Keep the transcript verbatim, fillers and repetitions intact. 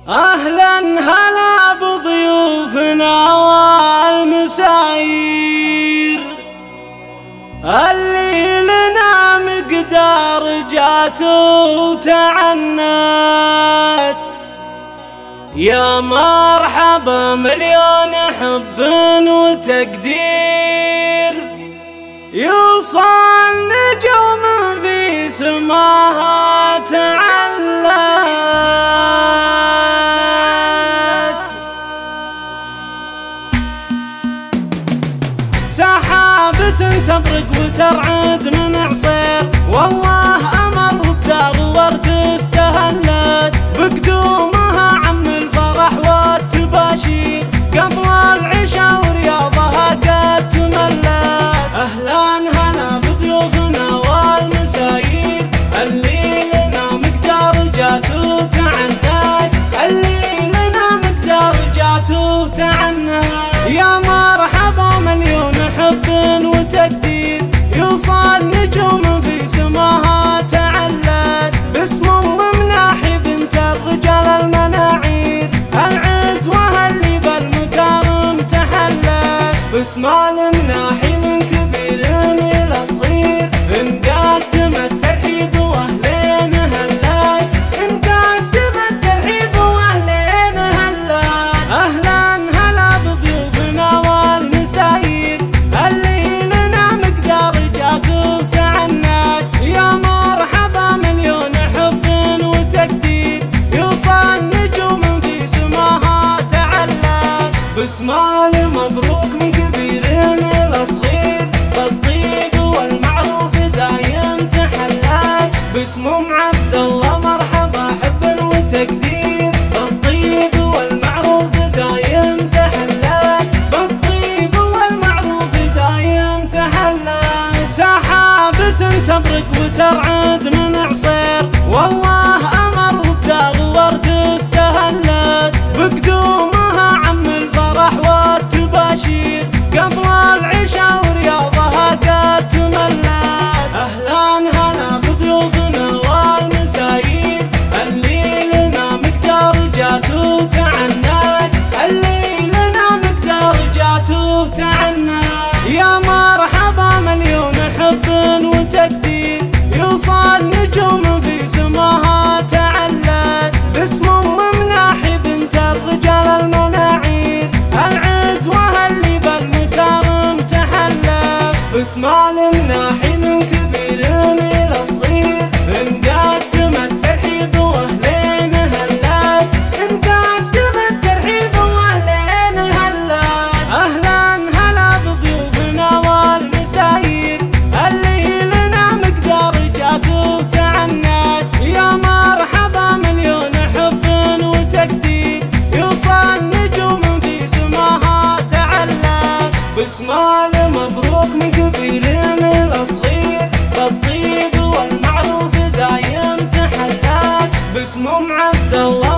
أهلا هلا بضيوفنا والمسايير اللي لنا مقدار جات وتعنت. يا مرحبا مليون حب وتقدير يوصل نجوم في سماها تعلت. سحابة تبرق وترعد من عصير والله أمر بدار ورد استهلت بقدومها عم الفرح والتباشير قبل العشاء ورياضها قد تملت. أهلا هلا بضيوفنا والمسايير اللي لنا مقدار جات وتعنت اللي لنا مقدار جات وتعنت. يا مرحبا مليون حب وتقدير يوصل نجوم في سماها تعلت باسم ام مناحي بنت الرجال المناعير العزوة اللي بالمكارم تحلت. باسم المناحي من كبير الى صغير نقدم الترحيب واهلين هلات نقدم الترحيب واهلين هلات. اهلا هلا بضيوفنا والمسايير اللي لنا مقدار جات وتعنت. يا مرحبا مليون حب وتقدير يوصل نجوم في سماها تعلت. باسم المبروك من كبير الى صغير بالطيب والمعروف دايم تحلت. باسم ام عبد الله مرحبا حب وتقدير بالطيب والمعروف دايم تحلت بالطيب والمعروف دايم تحلت. سحابة تبرق وترعد من عصير والله أمر بدار ورد استهلت بقدومها عم الفرح والتباشير قبل العشاء ورياضها قد تملت. أهلا هلا بضيوفنا والمسايير اللي لنا مقدار جات وتعنت اللي لنا مقدار جات وتعنت. يا مرحبا مليون حب وتقدير يوصل نجوم في سماها تعلت باسم ام مناحي بنت الرجال المناعير العزوة اللي بالمكارم تحلت. باسم المناحي من كبير الى صغير نقدم الترحيب واهلين هلات نقدم الترحيب واهلين هلات. اهلا هلا بضيوفنا والمسايير اللي لنا مقدار جات وتعنت. يا مرحبا مليون حب وتقدير يوصل نجوم في سماها تعلت. باسم المبروك من كبير الى صغير بالطيب والمعروف دايم تحلت. باسم ام عبد الله